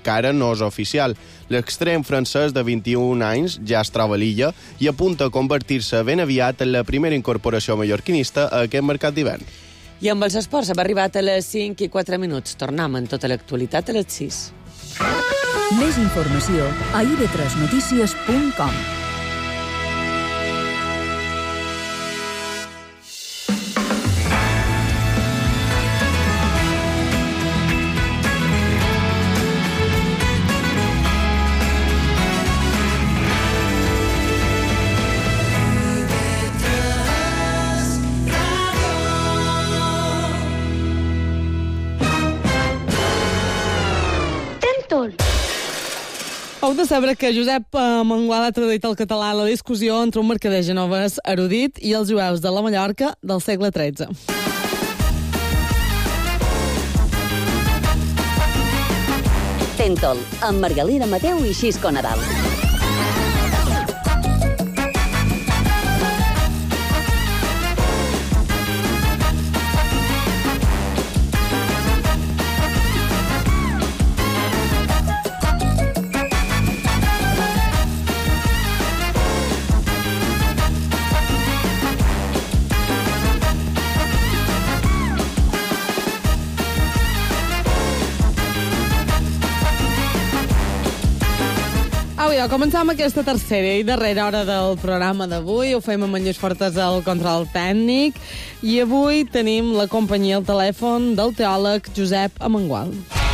encara no és oficial. L'extrem francès de 21 anys ja es troba a l'illa i apunta a convertir-se ben aviat en la primera incorporació mallorquinista a aquest mercat d'hivern. I amb els esports hem arribat a les 5 i 4 minuts. Tornem en tota l'actualitat a les 6. Més informació a ib3notícies.com. Heu de saber que Josep Mangual ha traduït al català la discussió entre un mercader genovès erudit i els jueus de la Mallorca del segle XIII. Tentol, amb Margalida Mateu i Xisco Nadal. Au, començam aquesta tercera i darrera hora del programa d'avui. Ho fem amb en Lluís Fortes al control tècnic i avui tenim la companyia al telèfon del teòleg Josep Mangual.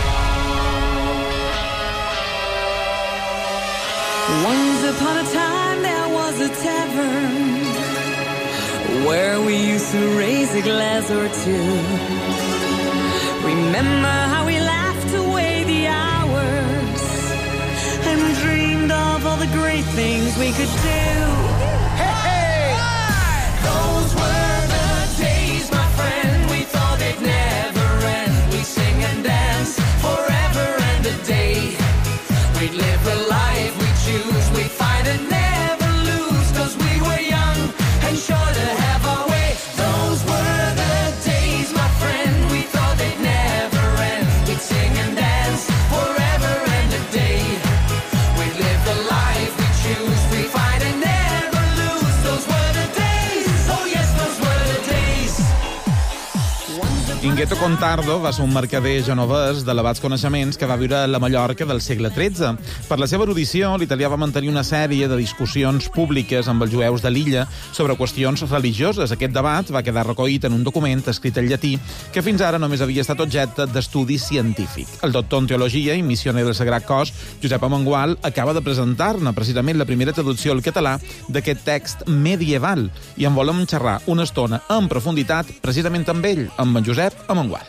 Once upon a time there was a tavern where we used to raise a glass or two. Remember how we laughed away the hours and dreamed of all the great things we could do. Hey! Those were the days, my friend. We thought they'd never end. We'd sing and dance forever and a day. We'd live a life we choose. We'd fight and never lose, 'cause we were young and sure to have our way. Those were the days, my friend. We thought they'd never end. We'd sing and dance forever and a day. We'd live the life we choose. We'd fight and never lose. Those were the days. Oh yes, those were the days. Inghetto Contardo va ser un mercader genovès d'elevats coneixements que va viure a la Mallorca del segle XIII. Per la seva erudició, l'italià va mantenir una sèrie de discussions públiques amb els jueus de l'illa sobre qüestions religioses. Aquest debat va quedar recollit en un document escrit en llatí que fins ara només havia estat objecte d'estudi científic. El doctor en teologia i missioner del Sagrat Cos, Josep Mangual, acaba de presentar-ne precisament la primera traducció al català d'aquest text medieval i en volem xerrar una estona en profunditat precisament amb ell, amb en Josep Mangual.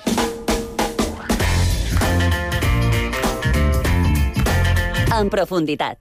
En profunditat.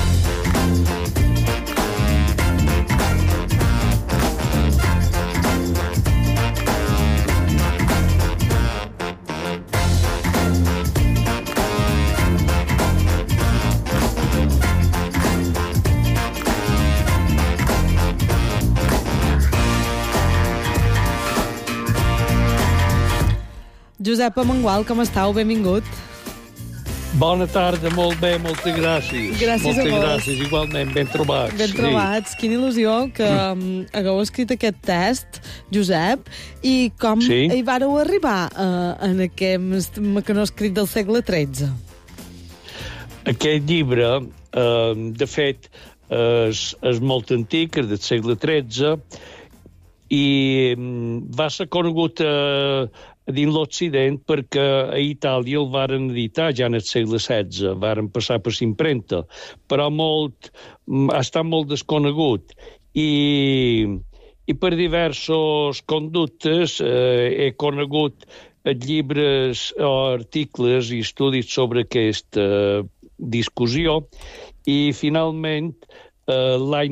Josep Mangual, com estàu? Benvingut. Bona tarda, molt bé, moltes gràcies. Gràcies moltes a vos. gràcies, igualment, ben trobats. Ben trobats. Sí. Quina il·lusió que hagueu escrit aquest test, Josep, i com hi vareu arribar en aquest mecanoscrit del segle XIII? Aquest llibre, de fet, és molt antic, és del segle XIII, i va ser conegut dins l'Occident perquè a Itàlia el varen editar ja en el segle XVI, varen passar per l'impremta, però ha estat molt desconegut i per diversos conductes he conegut llibres o articles i estudis sobre aquesta discussió i finalment l'any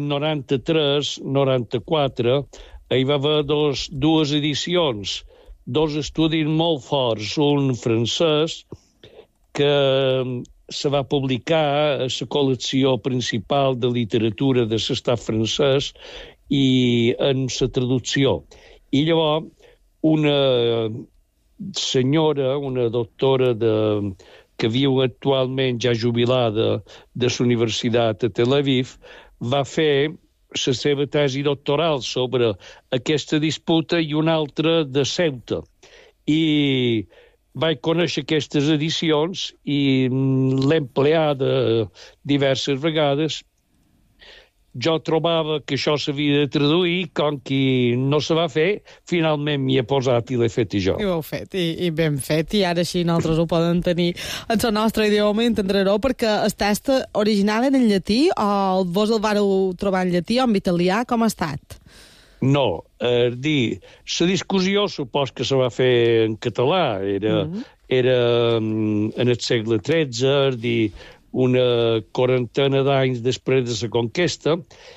93-94 hi va haver dues edicions, dos estudis molt forts, un francès que se va publicar a la col·lecció principal de literatura de l'estat francès i en la traducció. I llavors una senyora, una doctora que viu actualment ja jubilada de la Universitat de Tel Aviv, va fer la seva tesi doctoral sobre aquesta disputa i una altra de Ceuta. I vaig conèixer aquestes edicions i l'he empleada diverses vegades. Jo trobava que això s'havia de traduir, com que no se va fer, finalment m'hi he posat i l'he fet jo. I ho heu fet, i ben fet, i ara així nosaltres ho poden tenir en el nostre idioma, entendreu, perquè el text original era en llatí, o vos el vareu trobar en llatí o en italià, com ha estat? No, la discussió supos que se va fer en català, era en el segle XIII, una quarantena d'anys després de la conquesta,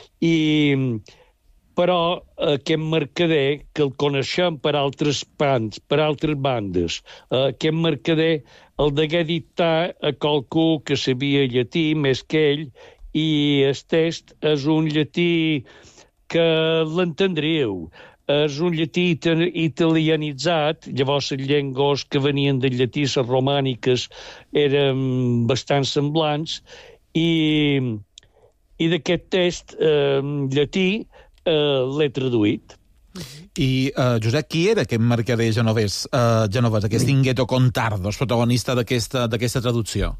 però aquest mercader, que el coneixem per altres bandes, aquest mercader el degué dictar a qualcú que sabia llatí més que ell, i el text és un llatí que l'entendríeu. És un llatí italianitzat, llavors les llengües que venien del llatí, les romàniques, eren bastant semblants, i d'aquest text llatí l'he traduït. I, Josep, qui era aquest mercader genovès, aquest Inghetto Contardos, protagonista d'aquesta traducció?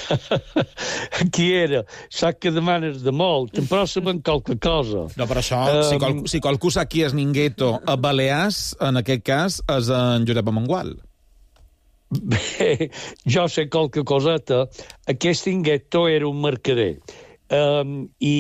Qui era? Sap que demanes de molt, però sabem qualque cosa. No, per això, si qualcú sap qui és Inghetto a Balears, en aquest cas és en Josep Amengual. Bé, jo sé qualque coseta. Aquest Inghetto era un mercader. I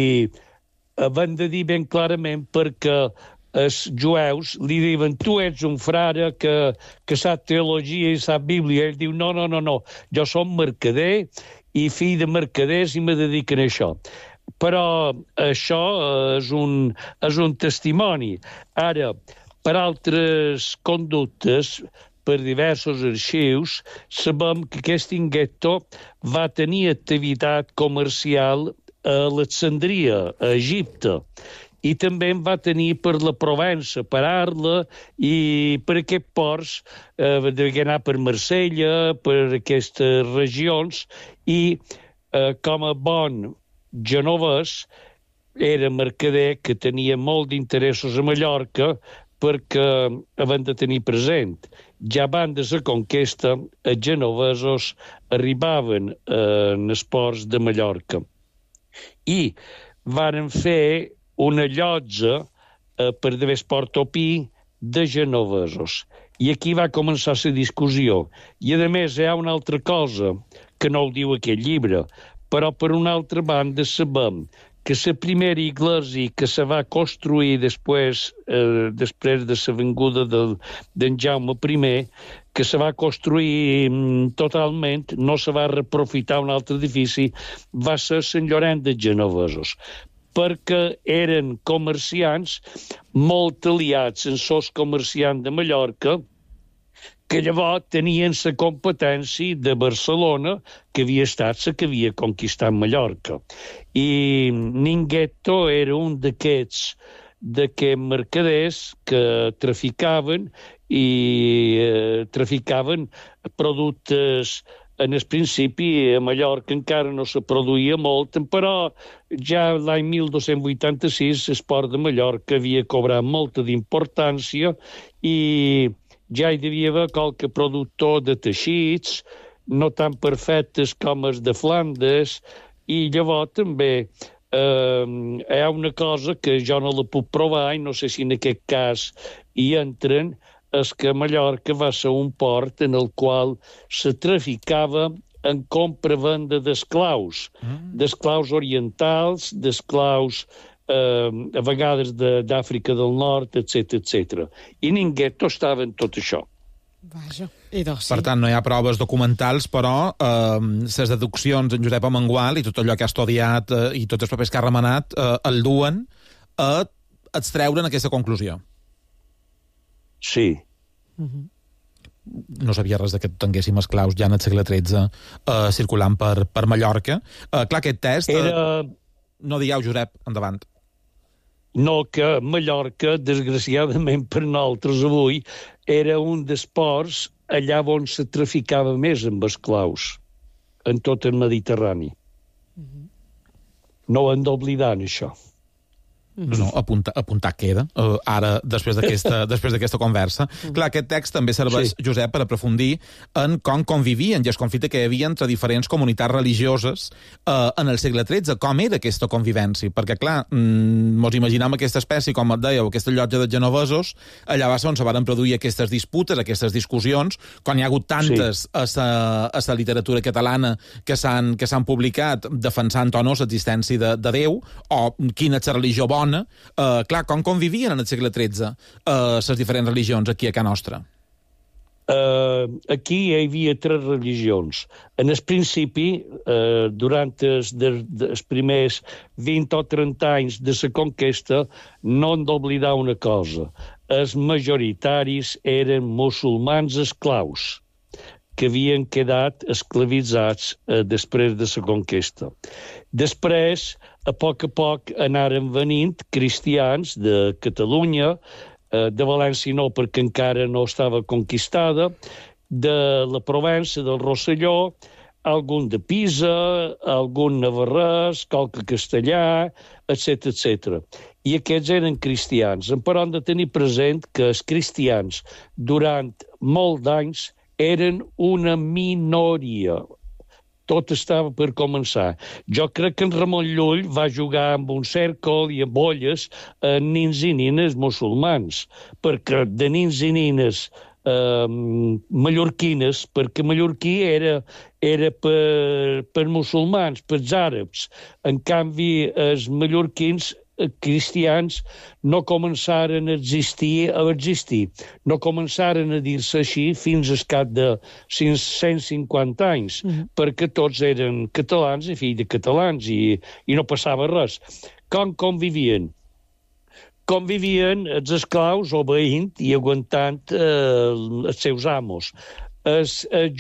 van de dir ben clarament perquè els jueus li diuen tu ets un frare que sap teologia i sap Bíblia. Ell diu no, jo som mercader i fill de mercaders i me dediquen a això. Però això és un testimoni. Ara, per altres conductes, per diversos arxius, sabem que aquest Inghetto va tenir activitat comercial a Alexandria, a Egipte, i també en va tenir per la Provença, per Arles, i per aquests ports, devia anar per Marsella, per aquestes regions, i com a bon genovès era mercader que tenia molt d'interessos a Mallorca, perquè havent de tenir present. Ja abans de la conquesta, els genovesos arribaven en els ports de Mallorca. I varen fer una llotja per d'haver Portopí de genovesos. I aquí va començar la discussió. I, a més, hi ha una altra cosa que no ho diu aquest llibre, però per una altra banda sabem que la primera iglesia que se va construir després de la venguda d'en Jaume I, que se va construir totalment, no se va reprofitar un altre edifici, va ser Sant Llorenç dels Genovesos, perquè eren comerciants molt aliats amb els comerciants de Mallorca, que llavors tenien la competència de Barcelona, que havia estat la que havia conquistat Mallorca. I Inghetto era un d'aquests mercaders que traficaven productes. En el principi, a Mallorca encara no se produïa molt, però ja l'any 1286 l'esport de Mallorca havia cobrat molta d'importància i ja hi devia haver qualque productor de teixits, no tan perfectes com els de Flandes, i llavors també hi ha una cosa que jo no la puc provar i no sé si en aquest cas hi entren, és que Mallorca va ser un port en el qual se traficava en compra-venda d'esclaus, d'esclaus orientals, d'esclaus a vegades d'Àfrica del Nord, etc. I Inghetto estava en tot això. Vaja. Per tant, no hi ha proves documentals, però les deduccions en Josep Amengual i tot allò que ha estudiat i tots els papers que ha remenat el duen a extreure'n aquesta conclusió. Sí. No sabia res que tinguéssim esclaus ja en el segle XIII circulant per Mallorca. Clar, aquest test... No digueu, Josep, endavant. No, que Mallorca, desgraciadament per nosaltres avui, era un dels ports allà on se traficava més amb esclaus, en tot el Mediterrani. No ho hem d'oblidar, això. No, apuntar queda, ara, després d'aquesta conversa. Clar, aquest text també serveix, Josep, per aprofundir en com convivien i el conflicte que hi havia entre diferents comunitats religioses en el segle XIII. Com era aquesta convivència? Perquè, clar, mos imaginem aquesta espècie, com et dèieu, aquesta llotja de genovesos, allà va ser on se van produir aquestes disputes, aquestes discussions, quan hi ha hagut tantes a la literatura catalana que s'han publicat defensant o no l'existència de Déu, o quina és la religió bona. Clar, com convivien en el segle XIII les diferents religions aquí a casa nostra? Aquí hi havia 3 religions. En el principi, durant els primers 20 o 30 anys de la conquesta, no hem d'oblidar una cosa. Els majoritaris eren musulmans esclaus que havien quedat esclavitzats després de la conquesta. Després, a poc anaren venint cristians de Catalunya, de València no, perquè encara no estava conquistada, de la Provença, del Rosselló, algun de Pisa, algun navarrès, qualque castellà, etc. I aquests eren cristians. Però hem de tenir present que els cristians, durant molt d'anys, eren una minoria. Tot estava per començar. Jo crec que en Ramon Llull va jugar amb un cèrcol i amb olles a nins i nines musulmans, perquè de nins i nines mallorquines, perquè mallorquí era per musulmans, per àrabs. En canvi, els mallorquins cristians no començaren a existir, no començaren a dir-se així fins al cap de 150 anys, perquè tots eren catalans i fills de catalans i no passava res. Com convivien? Convivien els esclaus obeint i aguantant els seus amos. Els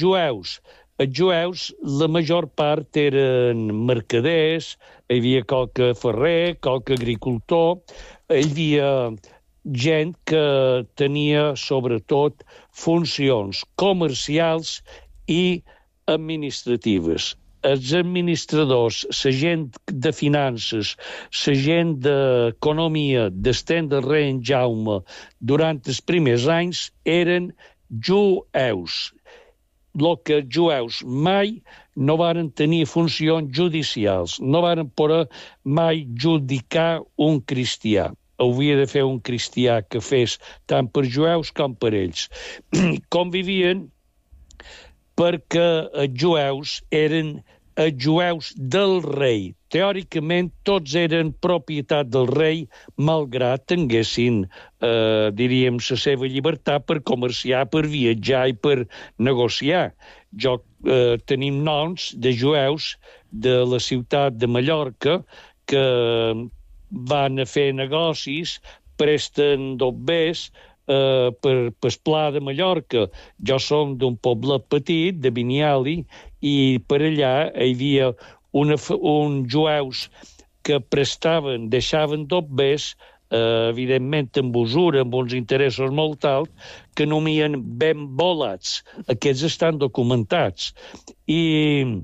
jueus, la major part eren mercaders, hi havia qualque ferrer, qualque agricultor, hi havia gent que tenia, sobretot, funcions comercials i administratives. Els administradors, la gent de finances, la gent d'economia d'Estén del rei en Jaume, durant els primers anys, eren jueus. El que els jueus mai no varen tenir funcions judicials, no varen poder mai judicar un cristià. Hauria de fer un cristià que fes tant per jueus com per ells. Convivien perquè els jueus eren els jueus del rei. Teòricament, tots eren propietat del rei, malgrat tinguessin, diríem, la seva llibertat per comerciar, per viatjar i per negociar. Tenim noms de jueus de la ciutat de Mallorca que van a fer negocis, presten dobbers per Pla de Mallorca. Jo som d'un poble petit, de Biniali, i per allà hi havia uns jueus que prestaven, deixaven dobbers, evidentment amb usura, amb uns interessos molt alts, que nomien ben volats. Aquests estan documentats. I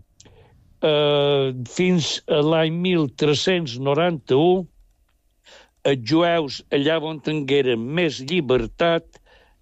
fins a l'any 1391, els jueus allà on tingueren més llibertat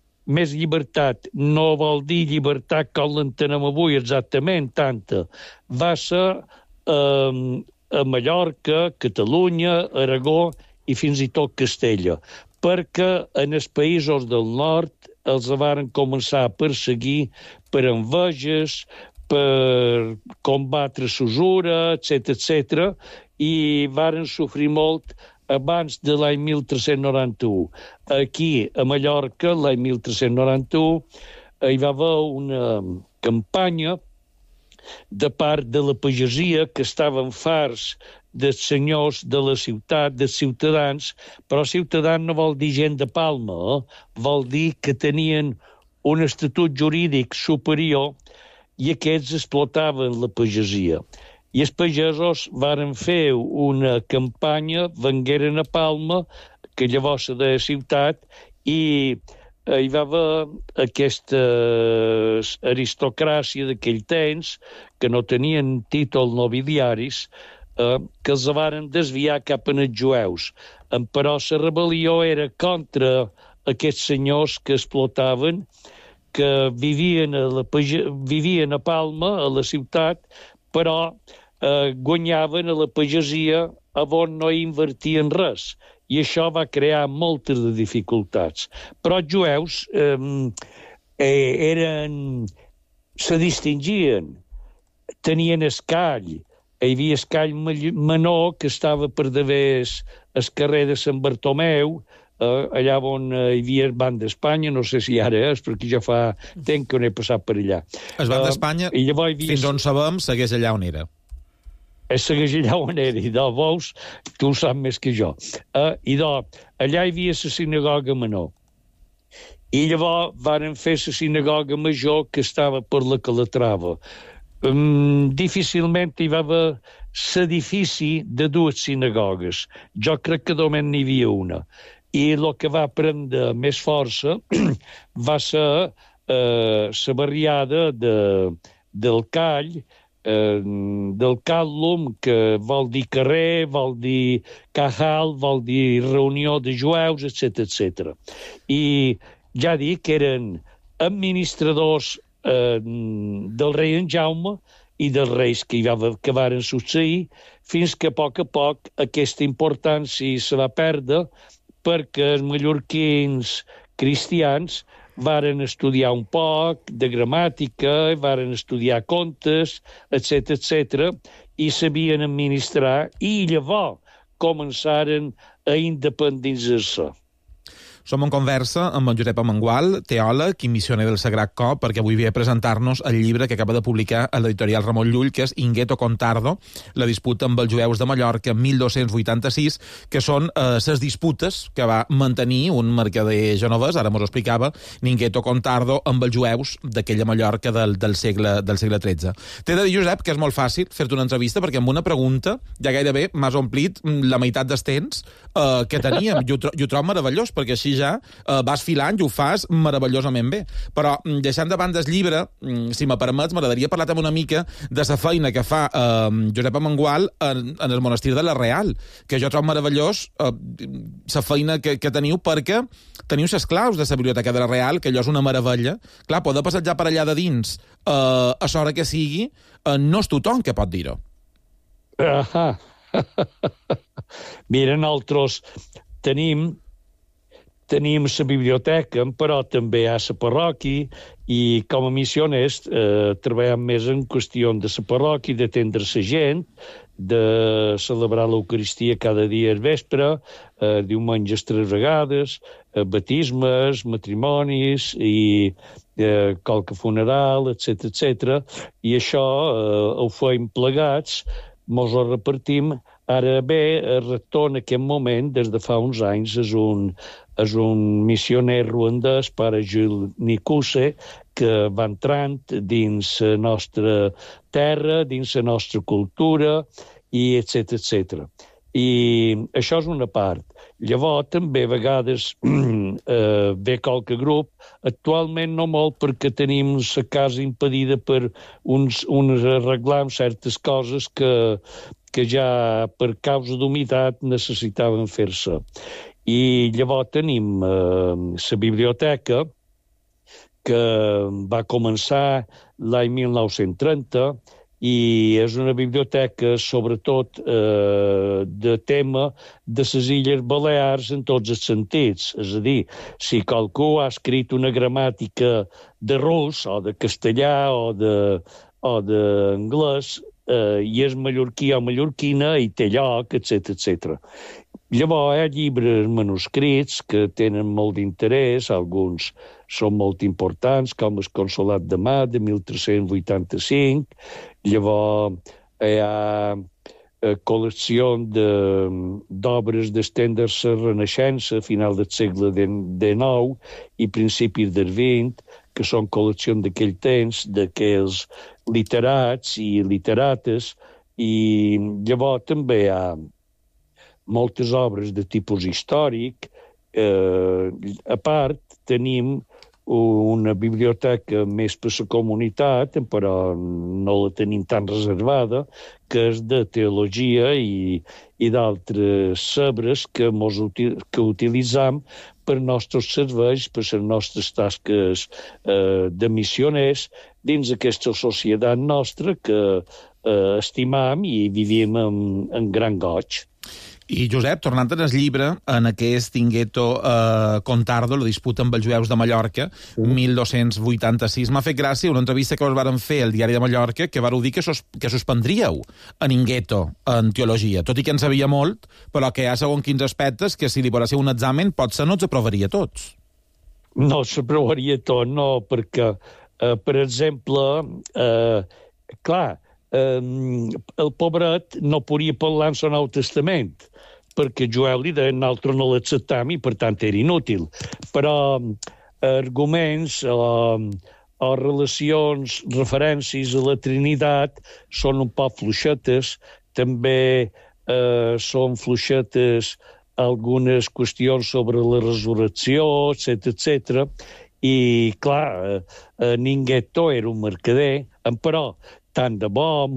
no vol dir llibertat com l'entenem avui exactament, tanta. Va ser a Mallorca, Catalunya, Aragó i fins i tot Castella, perquè en els països del nord els varen començar a perseguir per enveges, per combatre l'usura, etc., i varen sofrir molt abans de l'any 1391. Aquí, a Mallorca, l'any 1391, hi va haver una campanya de part de la pagesia que estaven farts dels senyors de la ciutat, dels ciutadans, però ciutadans no vol dir gent de Palma, vol dir que tenien un estatut jurídic superior i aquests explotaven la pagesia. I els pagesos varen fer una campanya, vengueren a Palma, que llavors era de ciutat, i hi va haver aquesta aristocràcia d'aquell temps que no tenien títol nobiliaris, que els varen desviar cap als jueus. Però la rebel·lió era contra aquests senyors que explotaven, que vivien a Palma, a la ciutat, però guanyaven a la pagesia on no invertien res. I això va crear moltes de dificultats. Però els jueus se distingien, tenien escall. Hi havia escall menor que estava per davés el carrer de Sant Bartomeu, allà on hi havia el Banc d'Espanya, no sé si ara és, perquè ja fa temps que no he passat per allà. El Banc d'Espanya, fins on sabem, segueix allà on era. Segueix allà on era, i veus, tu ho saps més que jo. Allà hi havia la sinagoga menor. I llavors varen fer la sinagoga major que estava per la Calatrava. Difícilment hi va haver l'edifici de dues sinagogues. Jo crec que només n'hi havia una. I el que va prendre més força va ser la barriada del Call, del Càllum, que vol dir carrer, vol dir cajal, vol dir reunió de jueus, etc. I ja dic que eren administradors del rei en Jaume i dels reis que varen succeir, fins que a poc aquesta importància se va perdre perquè els mallorquins cristians varen estudiar un poc de gramàtica, varen estudiar contes, etc., i sabien administrar, i llavors començaren a independitzar-se. Som en conversa amb en Josep Amengual, teòleg i missioner del Sagrat Cor, perquè avui ve a presentar-nos el llibre que acaba de publicar a l'editorial Ramon Llull, que és Inghetto Contardo, la disputa amb els jueus de Mallorca 1286, que són les disputes que va mantenir un mercader genovès, ara mos ho explicava, Inghetto Contardo, amb els jueus d'aquella Mallorca del segle XIII. T'he de dir, Josep, que és molt fàcil fer-te una entrevista, perquè amb una pregunta ja gairebé m'has omplit la meitat dels temps que teníem. Jo ho trobo meravellós, perquè així ja vas filant i ho fas meravellosament bé. Però, deixant de banda el llibre, si me permets, m'agradaria parlar una mica de la feina que fa Josep Amengual en el monestir de la Real, que jo trobo meravellós la feina que teniu, perquè teniu les claus de la biblioteca de la Real, que allò és una meravella. Clar, poder passejar per allà de dins a l'hora que sigui, no és tothom que pot dir-ho. Mira, nosaltres tenim la biblioteca, però també hi ha la parròquia, i com a missioners treballem més en qüestió de la parròquia, d'atendre la gent, de celebrar l'Eucaristia cada dia al vespre, diumenges 3 vegades, batismes, matrimonis i qualque funeral, etc. I això ho fem plegats, mos ho repartim. Ara bé, el rector en aquest moment, des de fa uns anys, és un missioner ruandès, pare Jules Nicuse, que va entrant dins la nostra terra, dins la nostra cultura, i etc. I això és una part. Llavors, també a vegades ve qualque grup, actualment no molt, perquè tenim la casa impedida per uns arreglar certes coses que ja per causa d'humitat necessitaven fer-se. I llavors tenim la biblioteca, que va començar l'any 1930, i és una biblioteca sobretot de tema de les Illes Balears en tots els sentits. És a dir, si qualcú ha escrit una gramàtica de rus o de castellà o d'anglès, i és mallorquí o mallorquina i té lloc, etc. Llavors hi ha llibres manuscrits que tenen molt d'interès, alguns són molt importants, com el Consolat de Mà, de 1385. Llavors hi ha col·lecció d'obres d'estendre la Renaixença a final del segle XIX i principis del XX, que són col·lecció d'aquell temps, d'aquells literats i literates, i llavors també hi ha moltes obres de tipus històric A part, tenim una biblioteca més per la comunitat, però no la tenim tan reservada, que és de teologia i d'altres sabres que utilitzam per nostres serveis, per les nostres tasques de missioners dins aquesta societat nostra que estimam i vivim en gran goig. I, Josep, tornant al llibre, en aquest Inghetto Contardo, la disputa amb els jueus de Mallorca, 1286, m'ha fet gràcia una entrevista que us varen fer al Diari de Mallorca, que vareu dir que suspendríeu en Inghetto en teologia, tot i que en sabia molt, però que hi ha segons quins aspectes que si li posséssiu un examen potser no els aprovaria tots. No s'aprovaria tot, no, perquè, per exemple, el pobret no podria parlar en el Nou Testament, perquè Joel li deia nosaltres no l'acceptam i per tant era inútil. Però arguments o relacions, referències a la Trinitat són un poc fluixetes, també són fluixetes algunes qüestions sobre la resurrecció, etc. I, clar, Inghetto era un mercader, però tant de bo,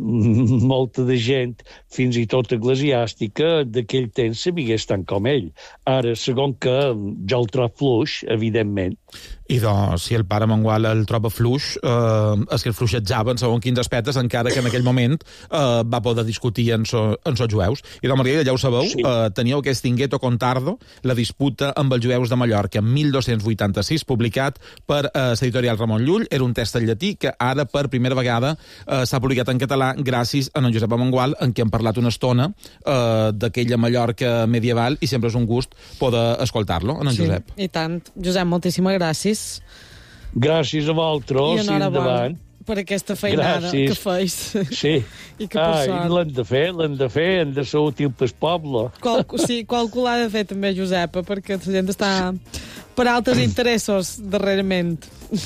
molta de gent, fins i tot eclesiàstica, d'aquell temps sabigués tant com ell. Ara, segons que jo el trobo fluix, evidentment. I doncs, si el pare Mangual el troba fluix, és que el fluixetjava en segons quins aspectes, encara que en aquell moment va poder discutir en els jueus. I doncs, Margarida, ja ho sabeu, sí. Teníeu aquest Inghetto Contardo, la disputa amb els jueus de Mallorca, 1286, publicat per l'editorial Ramon Llull. Era un text en llatí que ara, per primera vegada, s'ha publicat en català gràcies a en Josep Mangual, en qui hem parlat una estona d'aquella Mallorca medieval, i sempre és un gust poder escoltar-lo, en Josep. I tant. Josep, moltíssimes gràcies. Gràcies a vosaltres, i endavant. Per aquesta feinada que feis. Sí. I que per sort. L'hem de fer, hem de ser útil pel poble. Qualcú l'ha de fer també, Josepa, perquè la gent està per altres interessos darrerament.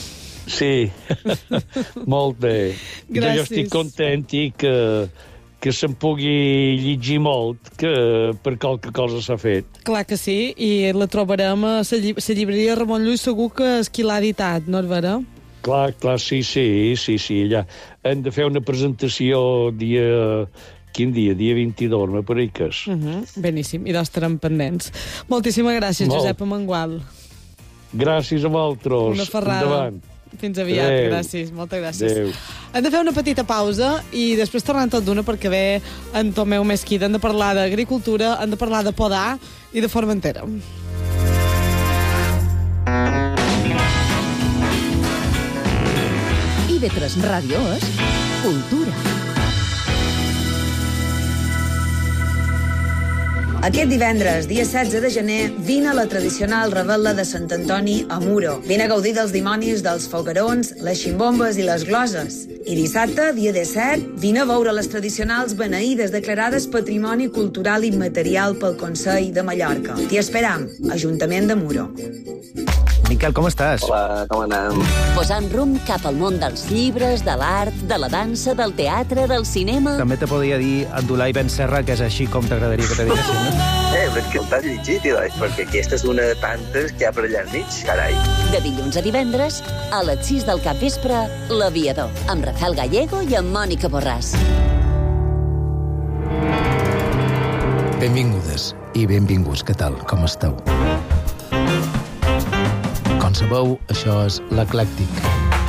Sí, molt bé. Gràcies. Jo estic content i que se'n pugui llegir molt, que per qualque cosa s'ha fet. Clar que sí, i la trobarem a la llibreria Ramon Llull, segur que és qui l'ha editat, no és vera? Clar, sí, ja. Hem de fer una presentació quin dia? Dia 22, me pareix que és. Beníssim, i estarem pendents. Moltíssimes gràcies, Josep Mangual. Gràcies a vosaltres. Una ferrada. Endavant. Fins aviat, Adeu. gràcies, moltes gràcies. Adeu. Hem de fer una petita pausa i després tornem tot d'una perquè ve en Tomeu Mesquida. Hem de parlar d'agricultura, hem de parlar de podar i de Formentera. IB3 Ràdio és Cultura. Aquest divendres, dia 16 de gener, vine a la tradicional revetla de Sant Antoni a Muro. Vine a gaudir dels dimonis, dels foguerons, les ximbombes i les gloses. I dissabte, dia 17, vine a veure les tradicionals beneïdes declarades Patrimoni Cultural Immaterial pel Consell de Mallorca. T'hi esperam, Ajuntament de Muro. Miquel, com estàs? Hola, com anem? Posant rumb cap al món dels llibres, de l'art, de la dansa, del teatre, del cinema... També te podria dir Abdulai Ben Serra, que és així com t'agradaria que te diguessin, no? Però és que el t'has llegit, perquè aquesta és una de tantes que hi ha per allà enmig, carai. De dilluns a divendres, a les 6 del capvespre, L'Aviador, amb Rafael Gallego i amb Mònica Borràs. Benvingudes i benvinguts, què tal, com esteu? Com sabeu, això és l'Eclèctic.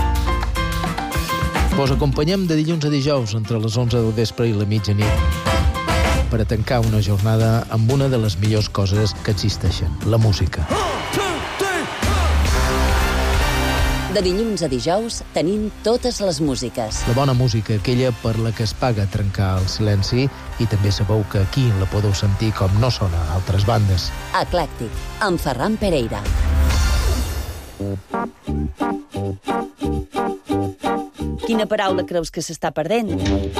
Vos acompanyem de dilluns a dijous entre les 11 del vespre i la mitjanit per a tancar una jornada amb una de les millors coses que existeixen, la música. De dilluns a dijous tenim totes les músiques. La bona música, aquella per la que es paga trencar el silenci, i també sabeu que aquí la podeu sentir com no sona a altres bandes. Eclèctic, amb Ferran Pereira. Quina paraula creus que s'està perdent?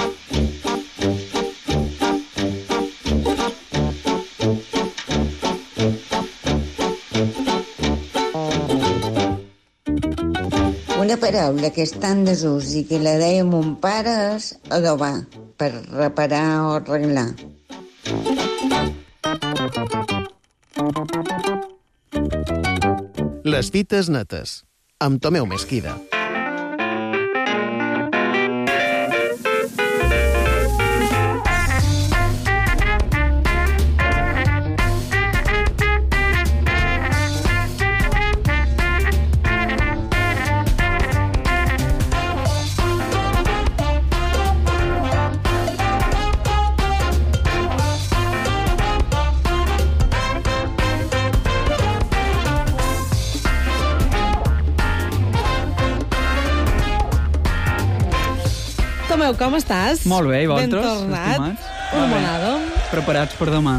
Una paraula que és tan desús i que la deia mon pare és adobar, per reparar o arreglar. Les fites netes, amb Tomeu Mesquida. Tomeu, com estàs? Molt bé, i vosaltres? Ben tornat. Estimats? Un bonado. Preparats per demà?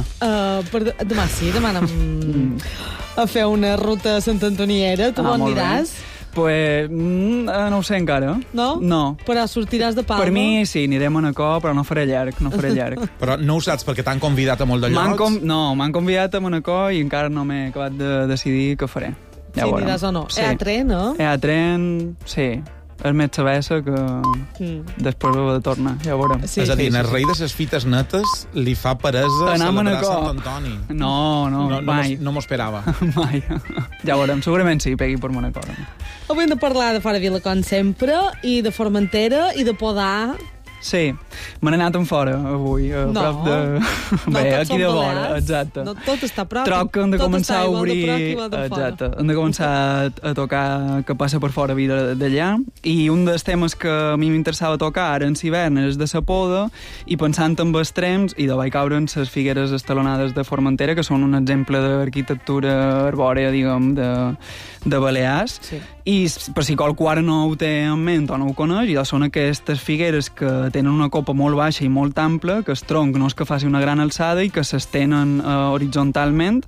Demà sí, demà anem a fer una ruta santantoniera. Tu on aniràs? Pues no ho sé encara. No? No. Però sortiràs de Palma? Per mi sí, aniré a Manacor, però no faré llarg. Però no ho saps perquè t'han convidat a molt de llocs? M'han convidat a Manacor i encara no m'he acabat de decidir què faré. Ja si aniràs o no. Sí. A tren, no? A tren, sí. És més sabessa que després ho de tornar, ja ho veurem. Sí, és a dir, el rei de les fites netes li fa peresa celebrar Sant Antoni. No, mai. No m'ho esperava. Mai. Ja ho veurem, segurament sí, pegui per Manacor. Avui hem de parlar de Fora Vila, com sempre, i de Formentera, i de Podar. Sí, me n'he anat en fora avui, a prop de... Bé, aquí de vora, exacte. No, tot està a prop. Troc que hem de començar a obrir... Exacte, hem de començar a tocar que passa per fora vida d'allà, i un dels temes que a mi m'interessava tocar ara en l'hivern és de la poda, i pensant en extrems, i de vaig caure en les figueres estalonades de Formentera, que són un exemple d'arquitectura arbòrea, diguem, de Balears, i per si qualcú ara no ho té en ment o no ho coneix, ja són aquestes figueres que tenen una copa molt baixa i molt ampla, que el tronc no és que faci una gran alçada i que s'estenen horitzontalment,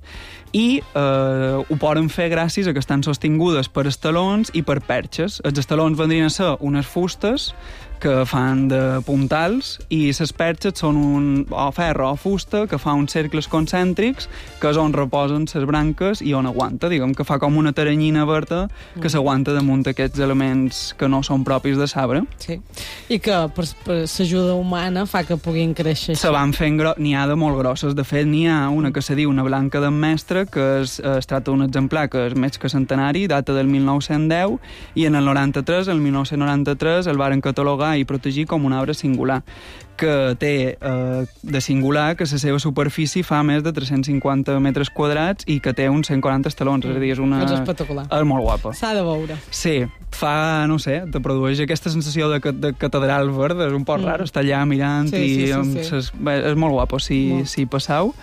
i ho poden fer gràcies a que estan sostingudes per estalons i per perxes. Els estalons vendrien a ser unes fustes que fan de puntals, i les perxes són o ferro o fusta que fa uns cercles concèntrics que és on reposen les branques i on aguanta, diguem que fa com una taranyina verda que s'aguanta damunt aquests elements que no són propis de sabre. Sí, i que per l'ajuda humana fa que puguin créixer. Se van fent n'hi ha de molt grosses. De fet, n'hi ha una que se diu una blanca d'en Mestre, que es tracta d'un exemplar que és més que centenari, data del 1910, i en el 1993 el varen catalogar i protegir com un arbre singular, que té de singular que la seva superfície fa més de 350 metres quadrats i que té uns 140 estalons, és a dir, és una... És espectacular. És molt guapa. S'ha de veure. Sí, fa, no sé, te produeix aquesta sensació de catedral verda, és un poc raro estar allà mirant i és molt guapo si passau.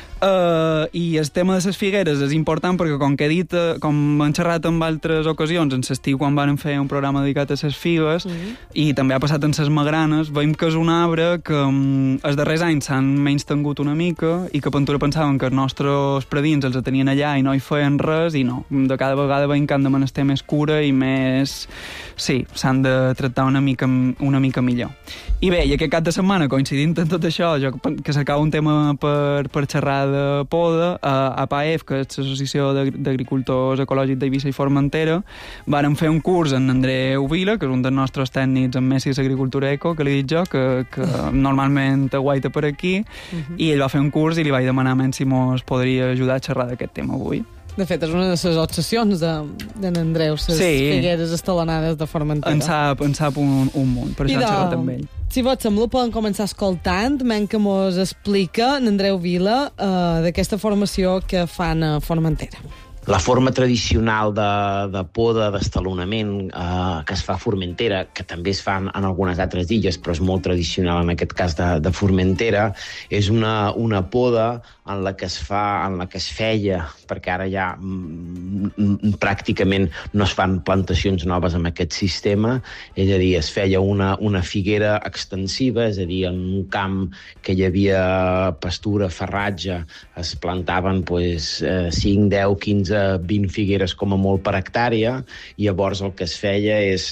I el tema de les figueres és important perquè, com que he dit, com hem xerrat en altres ocasions, en l'estiu quan vàrem fer un programa dedicat a les figues, i també ha passat en les magranes, veiem que és un arbre que els darrers anys s'han menys tengut una mica i que Pentura pensaven que els nostres predins els tenien allà i no hi feien res, i no. De cada vegada veiem que han de menester més cura i més... Sí, s'han de tractar una mica millor. I bé, i aquest cap de setmana, coincidint en tot això, que s'acaba un tema per xerrar de poda, a APAEF, que és l'Associació d'Agricultors Ecològics d'Eivissa i Formentera, varen fer un curs en Andreu Vila, que és un dels nostres tècnics en Messi Agricultura Eco, que li he dit jo, que normalment aguaita per aquí, i ell va fer un curs i li vaig demanar si mos podria ajudar a xerrar d'aquest tema avui. De fet, és una de les obsessions d'en Andreu, les figueres estalonades de Formentera. En sap un munt, per això he xerrat amb ell. Si vos sembla, podem començar escoltant, que mos explica en Andreu Vila d'aquesta formació que fan a Formentera. La forma tradicional de poda, d'estalonament que es fa a Formentera, que també es fa en algunes altres illes, però és molt tradicional en aquest cas de Formentera, és una poda en la que es feia, perquè ara ja pràcticament no es fan plantacions noves amb aquest sistema, és a dir, es feia una figuera extensiva, és a dir, en un camp que hi havia pastura, farratge, es plantaven 5, 10, 15, 20 figueres com a molt per hectàrea, i llavors el que es feia és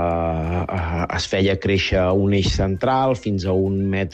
es feia créixer un eix central fins a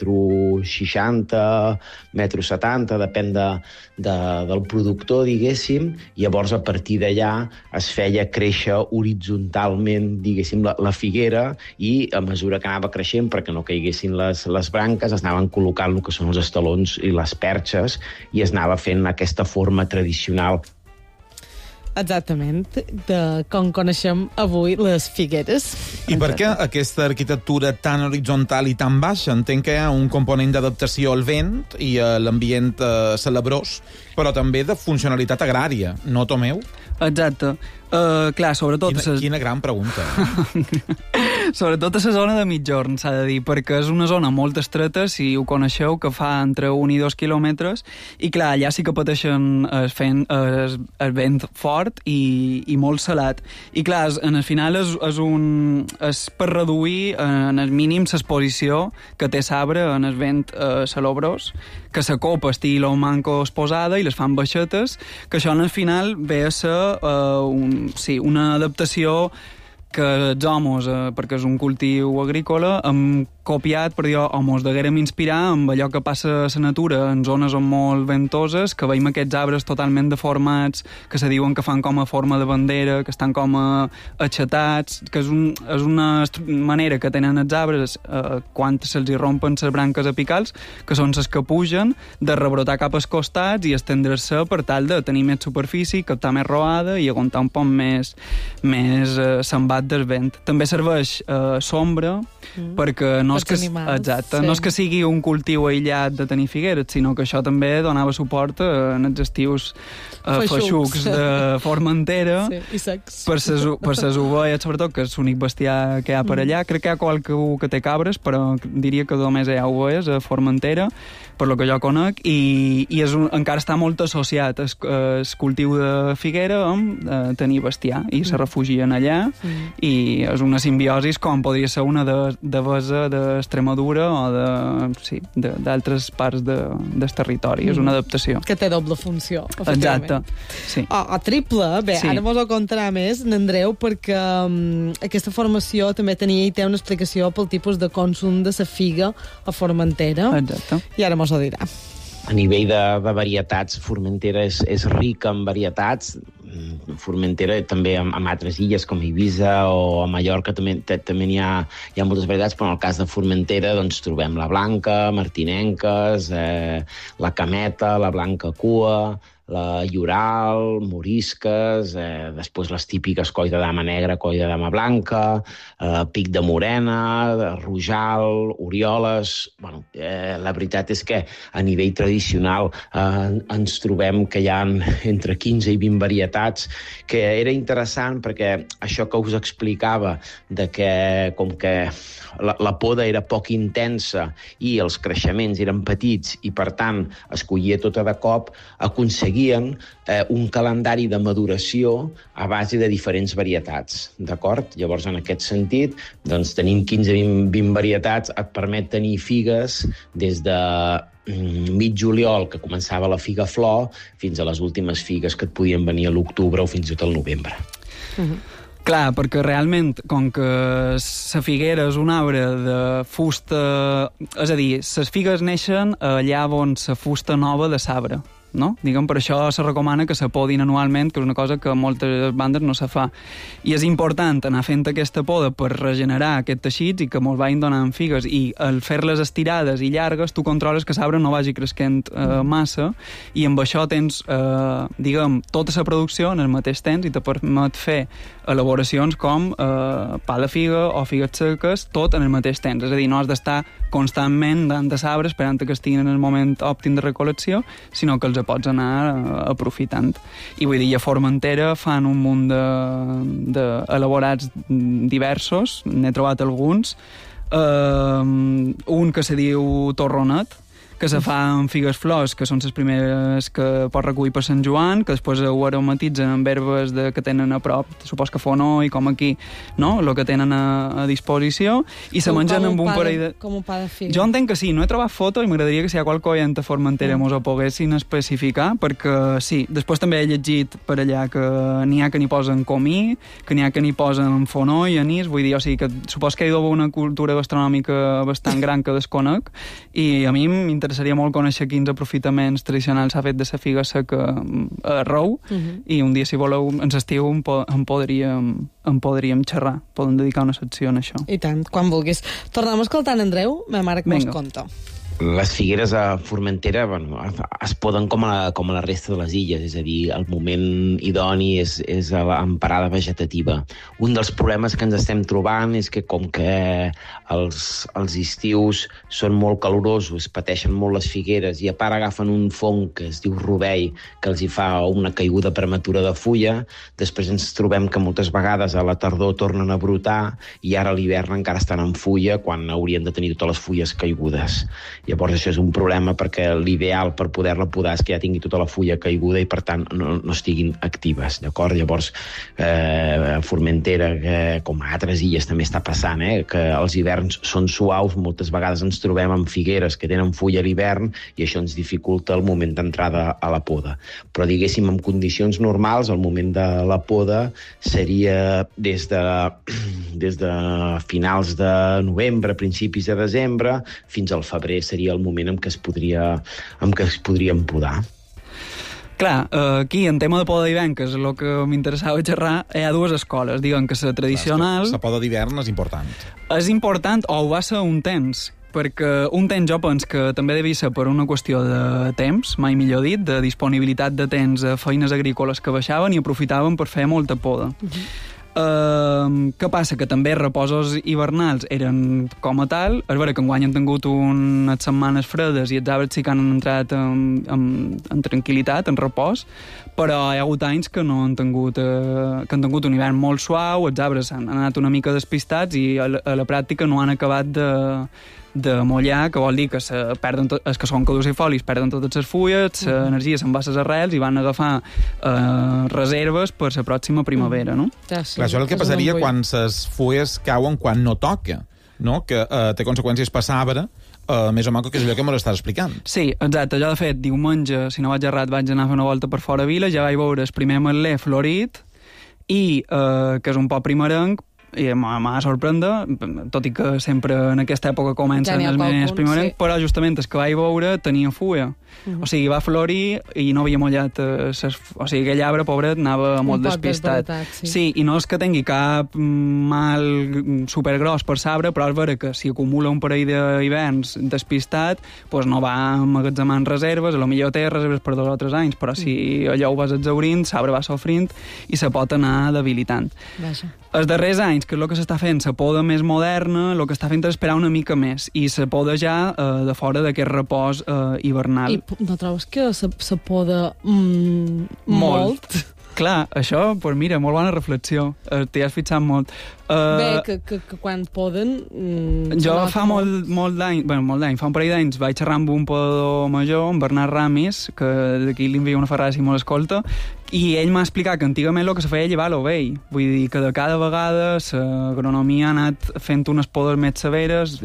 1,60 m, 1,70 m, depèn del productor, diguéssim, i llavors a partir d'allà es feia créixer horitzontalment, diguéssim, la figuera, i a mesura que anava creixent, perquè no caiguessin les branques, es anaven col·locant el que són els estalons i les perxes, i es anava fent aquesta forma tradicional. Exactament, de com coneixem avui les figueres. I per què aquesta arquitectura tan horitzontal i tan baixa? Entenc que hi ha un component d'adaptació al vent i a l'ambient celebrós, però també de funcionalitat agrària, no, Tomeu? Exacte. Clar, sobretot... Quina gran pregunta. Sobretot a la zona de mitjorn, s'ha de dir, perquè és una zona molt estreta, si ho coneixeu, que fa entre 1 i 2 quilòmetres, i clar, allà sí que pateixen el vent fort i molt salat. I clar, en el final és per reduir en el mínim l'exposició que té l'arbre en el vent celebrós, que la copa estigui lo manco exposada i les fan baixetes, que això en el final ve a ser una adaptació que els homes, perquè és un cultiu agrícola, hem copiat, per dir, o mos deguérem inspirar amb allò que passa a la natura en zones molt ventoses, que veiem aquests arbres totalment deformats, que se diuen que fan com a forma de bandera, que estan com aixetats, que és una manera que tenen els arbres quan se'ls hi rompen les branques apicals, que són les que pugen, de rebrotar cap als costats i estendre-se per tal de tenir més superfície, captar més roada i aguantar un poc més s'embat del vent. També serveix sombra, perquè no és que, exacte, no és que sigui un cultiu aïllat de tenir figueres, sinó que això també donava suport en els estius feixucs de Formentera, i secs. per ses ovelles, sobretot, que és l'únic bestiar que hi ha per allà. Crec que hi ha qualcú que té cabres, però diria que només hi ha ovelles a Formentera, per lo que jo conec, i encara està molt associat el cultiu de figuera amb tenir bestiar, i se refugien allà, i és una simbiosi com podria ser una de Besa d'Extremadura o d'altres parts del territori. És una adaptació. Que té doble funció, exacte. Sí. O triple. Bé, sí. Ara mos ho contarà més n'Andreu, perquè aquesta formació també tenia i té una explicació pel tipus de consum de la figa a Formentera. Exacte. I ara mos ho dirà. A nivell de varietats, Formentera és rica en varietats. Formentera també amb altres illes com Eivissa o a Mallorca també hi ha moltes varietats, però en el cas de Formentera doncs trobem la blanca, martinenques, la cameta, la blanca cua, la lloral, morisques, després les típiques coll de dama negra, coll de dama blanca, pic de morena, rojal, orioles... Bueno, la veritat és que a nivell tradicional ens trobem que hi ha entre 15 i 20 varietats, que era interessant perquè això que us explicava de que com que la poda era poc intensa i els creixements eren petits i per tant es collia tota de cop, aconseguien un calendari de maduració a base de diferents varietats, d'acord? Llavors, en aquest sentit, doncs, tenim 15-20 varietats, et permet tenir figues des de mig juliol, que començava la figa flor, fins a les últimes figues que et podien venir a l'octubre o fins i tot al novembre. Clar, perquè realment, com que la figuera és un arbre de fusta... És a dir, les figues neixen allà on la fusta nova de l'arbre, no? Diguem, per això se recomana que se podin anualment, que és una cosa que a moltes bandes no se fa. I és important anar fent aquesta poda per regenerar aquests teixits i que mos vagin donant figues, i al fer-les estirades i llargues tu controles que l'arbre no vagi creixent massa, i amb això tens, diguem, tota la producció en el mateix temps i te permet fer elaboracions com pa de figa o figues seques, tot en el mateix temps. És a dir, no has d'estar constantment davant de l'arbre esperant que estiguin en el moment òptim de recol·lecció, sinó que els pots anar aprofitant. I vull dir, a Formentera fan un munt d'elaborats diversos, n'he trobat alguns. Un que se diu torronet, que se fa amb figues flors, que són les primeres que pots recollir per Sant Joan, que després ho aromatitzen amb herbes que tenen a prop, supos que fonó i com aquí, no?, el que tenen a disposició, i se mengen amb un parell de... Com un pa de figa. Jo entenc que sí, no he trobat foto i m'agradaria que si hi ha qualque oient a Formentera mos ho poguessin especificar, perquè sí, després també he llegit per allà que n'hi ha que n'hi posen comí, que n'hi ha que n'hi posen fonó i anís, vull dir, o sigui que supos que hi ha una cultura gastronòmica bastant gran que desconec, i a mi m'interessaria molt conèixer quins aprofitaments tradicionals s'ha fet de la figa seca a Rou, i un dia, si voleu, en l'estiu en podríem xerrar. Podem dedicar una secció a això. I tant, quan vulguis. Tornem escoltant Andreu, ma mare que mos conta. Les figueres a Formentera es poden com a la resta de les illes, és a dir, el moment idoni és en parada vegetativa. Un dels problemes que ens estem trobant és que com que els estius són molt calorosos, pateixen molt les figueres i a part agafen un fong que es diu rovell, que els hi fa una caiguda prematura de fulla, després ens trobem que moltes vegades a la tardor tornen a brotar i ara a l'hivern encara estan en fulla quan haurien de tenir totes les fulles caigudes. Llavors això és un problema perquè l'ideal per poder-la podar és que ja tingui tota la fulla caiguda i per tant no estiguin actives, d'acord? Llavors a Formentera, com a altres illes també està passant, que els hiverns són suaus, moltes vegades ens trobem amb figueres que tenen fulla a l'hivern i això ens dificulta el moment d'entrada a la poda. Però diguéssim, en condicions normals, el moment de la poda seria des de finals de novembre, principis de desembre, fins al febrer seria el moment en què es podrien podar. Clar, aquí, en tema de poda d'hivern, que és el que m'interessava xerrar, hi ha dues escoles. Diguem que la tradicional... La poda d'hivern és important. És important, o ho va ser un temps, perquè un temps jo penso que també devia ser per una qüestió de temps, mai millor dit, de disponibilitat de temps a feines agrícoles que baixaven i aprofitaven per fer molta poda. Què passa? Que també reposos hivernals eren com a tal. És vera que enguany han tingut unes setmanes fredes i els arbres sí que han entrat en tranquil·litat, en repòs, però hi ha hagut anys que han tingut un hivern molt suau, els arbres han anat una mica despistats i a la pràctica no han acabat de mollar, que vol dir que els que són caducifolis perden totes les fulles, l'energia se'n va a les arrels i van agafar reserves per la pròxima primavera, no? Clar, això és el que passaria quan les fulles cauen quan no toca, no? Que té conseqüències per l'arbre, més o menys que és allò que m'ho estàs explicant. Sí, exacte. Jo, de fet, diumenge, si no vaig errat, vaig anar a fer una volta per fora vila, ja vaig veure el primer ametler florit i, que és un poc primerenc, i m'ha sorprendre, tot i que sempre en aquesta època comencen els més primerencs, però justament el que vaig veure tenia fulla. O sigui, va florir i no havia mullat o sigui, aquell arbre, pobret, anava molt despistat. Sí, i no és que tingui cap mal supergros per l'arbre, però és vera que si acumula un parell d'hiverns despistat, doncs no va emmagatzemant reserves, a lo millor té reserves per 2 o 3 anys, però si allò ho vas exhaurint, l'arbre va sofrint i se pot anar debilitant. Els darrers anys, que és el que s'està fent, la poda més moderna, el que està fent és esperar una mica més, i la poda ja de fora d'aquest repòs hivernal. I no trobes que se poda molt? Clar, això, doncs mira, molt bona reflexió. T'hi has fixat molt. Bé, que quan poden... Jo fa molt d'any, fa un parell d'anys, vaig xerrar amb un podador major, en Bernat Ramis, que d'aquí li envia una ferrada si molt escolta, i ell m'ha explicat que antigament el que se feia llevar l'ovell. Vull dir que de cada vegada l'agronomia ha anat fent unes podes més severes,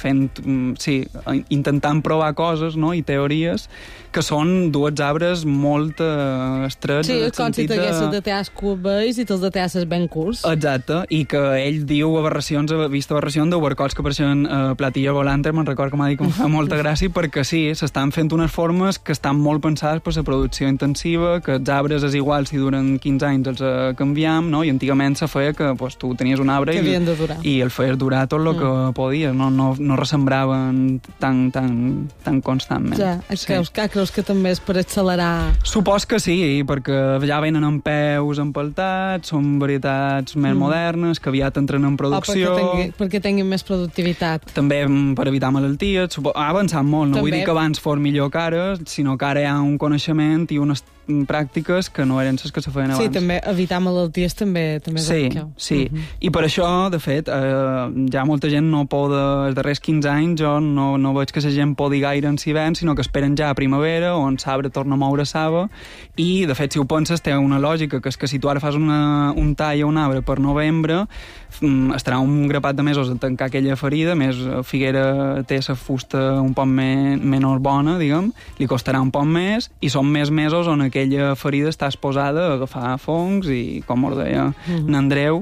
intentant provar coses, no?, i teories que són dues arbres molt estrets. Sí, com si t'haguessis de tears curts i te'ls de tears ben curts. Exacte, i que ell diu aberracions, ha vist aberracions d'overcots que apareixen platilla volantes, me'n record que m'ha dit que em fa molta gràcia, perquè sí, s'estan fent unes formes que estan molt pensades per la producció intensiva, que els arbres és igual si duren 15 anys els canviam, no? I antigament se feia que tu tenies un arbre i el feies durar tot el que podies, no ressembraven tan constantment. Ja, creus que també és per accelerar... Supos que sí, perquè ja venen en peus empeltats, són varietats més modernes, que aviat entren en producció... perquè tinguin més productivitat. També per evitar malalties. Ha avançat molt, no vull dir que abans fos millor que ara, sinó que ara hi ha un coneixement i unes pràctiques que no eren les que se feien abans. Sí, també evitar malalties també sí. I per això, de fet, ja molta gent no poda, els darrers 15 anys jo no veig que la gent podi gaire en hivern, sinó que esperen ja a primavera, on l'arbre torna a moure saba, i, de fet, si ho penses, té una lògica, que és que si tu ara fas un tall a un arbre per novembre, estarà un grapat de mesos a tancar aquella ferida, més figuera té la fusta un poc menys bona, diguem, li costarà un poc més, i són més mesos on aquella ferida està exposada a agafar fongs i, com us deia n'Andreu,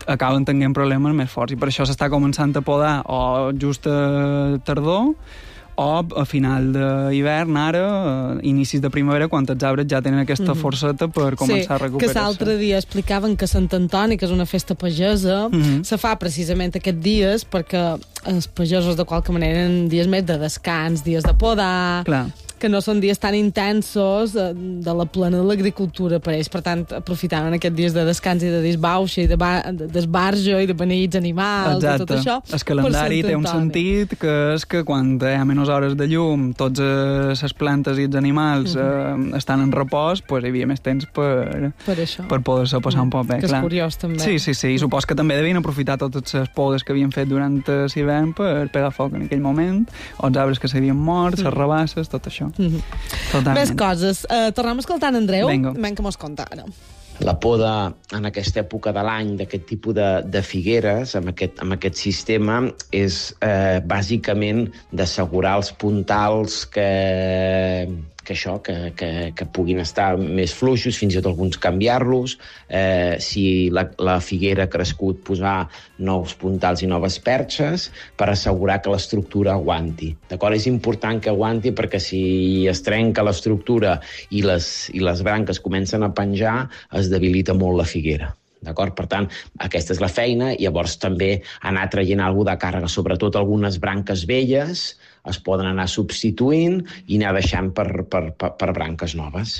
acaben tenint problemes més forts. I per això s'està començant a podar o just a tardor o a final d'hivern, ara, inicis de primavera, quan els arbres ja tenen aquesta forceta per començar a recuperar-se. Que l'altre dia explicaven que Sant Antoni, que és una festa pagesa, se fa precisament aquests dies perquè els pagesos de qualque manera eren dies més de descans, dies de podar, que no són dies tan intensos de la plena de l'agricultura per ells. Per tant, aprofitaven aquests dies de descans i de disbauxa i d'esbarjo i de beneïts animals i tot això. El calendari té un sentit que és que quan hi ha menys hores de llum, tots les plantes i els animals estan en repòs, doncs hi havia més temps per poder-se passar un poc bé. Que és curiós, també. Sí. I supos que també devien aprofitar totes les podes que havien fet durant l'hivern per pegar foc en aquell moment, o els arbres que s'havien mort, les rabasses, tot això. Més coses. Tornem escoltant Andreu. Vinga. Que mos conta ara. La poda en aquesta època de l'any d'aquest tipus de figueres, amb aquest sistema, és bàsicament d'assegurar els puntals que puguin estar més fluixos, fins i tot alguns canviar-los. Si la figuera ha crescut, posar nous puntals i noves perxes per assegurar que l'estructura aguanti. D'acord? És important que aguanti perquè si es trenca l'estructura i les branques comencen a penjar, es debilita molt la figuera. D'acord? Per tant, aquesta és la feina, i llavors també anar traient alguna de càrrega, sobretot algunes branques velles es poden anar substituint i anar deixant per branques noves.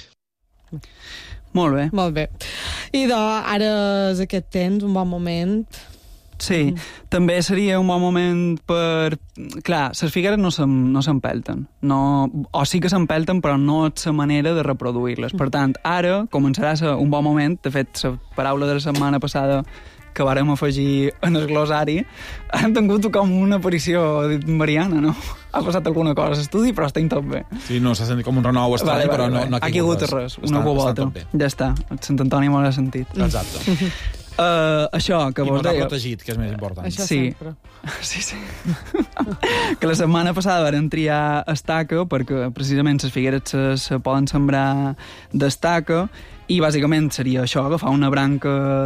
Molt bé. Molt bé. I ara és aquest temps, un bon moment. Sí, també seria un bon moment per... Clar, les figueres no s'empelten. O sí que s'empelten, però no és la manera de reproduir-les. Per tant, ara començarà a ser un bon moment. De fet, la paraula de la setmana passada que vàrem afegir en el glosari, han tingut com una aparició mariana, no? Ha passat alguna cosa a l'estudi, però estem tot bé. Sí, no, s'ha sentit com un renou estrany, però no ha caigut res. Una bobota. Ja està. El Sant Antoni m'ho ha sentit. Exacte. Això que vos deia... I protegit, que és més important. Això sempre. Sí. Que la setmana passada vam triar estaca, perquè precisament les figueres se poden sembrar d'estaca, i bàsicament seria això, agafar una branca